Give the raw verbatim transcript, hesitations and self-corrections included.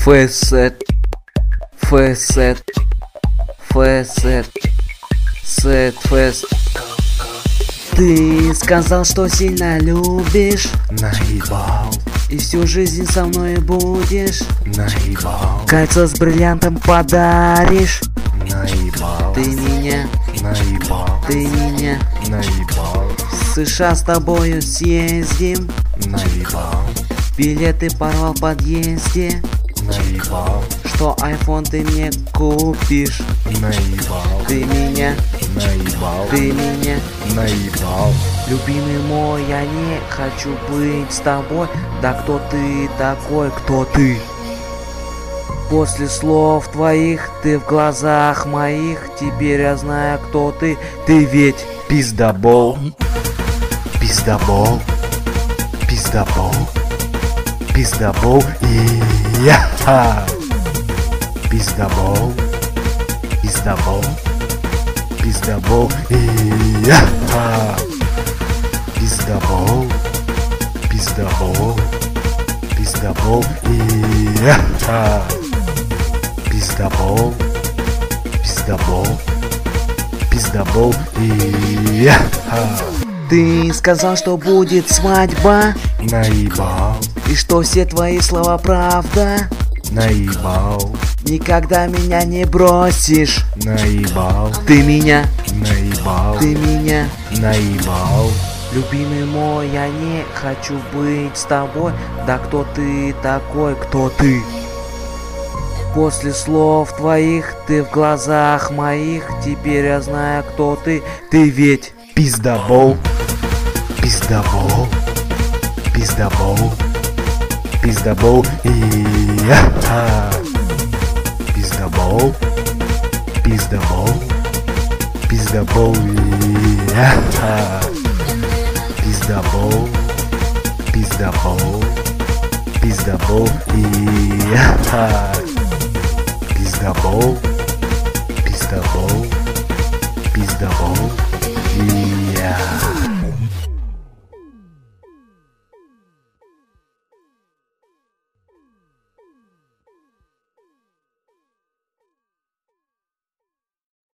Фэсет, фэсет, фэсет, сет, фэс. Ты сказал, что сильно любишь, наебал, и всю жизнь со мной будешь, наебал, кольцо с бриллиантом подаришь. наебал, Ты меня, наебал, ты меня наебал, в США с тобою съездим, наебал, билеты порвал в подъезде, наебал, что айфон ты мне купишь. наебал, Ты меня, наебал, ты меня, наебал, любимый мой, я не хочу быть с тобой. Да кто ты такой, кто ты? После слов твоих, ты в глазах моих, теперь я знаю, кто ты. Ты ведь пиздобол, пиздобол, пиздобол, пиздобол, и я, пиздобол, пиздобол, пиздобол, и я, пиздобол, пиздобол, пиздобол, и я, пиздобол, пиздобол, пиздобол, и я. ты сказал, что будет свадьба, Наебал, и что все твои слова правда. наебал, Никогда меня не бросишь. наебал, Ты меня, наебал, ты меня, наебал, любимый мой, я не хочу быть с тобой. Да кто ты такой, кто ты? После слов твоих, ты в глазах моих, теперь я знаю, кто ты. Ты ведь пиздобол, пиздобол, пиздобол, пиздобол, и я, пиздобол, пиздобол, пиздобол, и я, пиздобол, пиздобол, пиздобол, и я, пиздобол,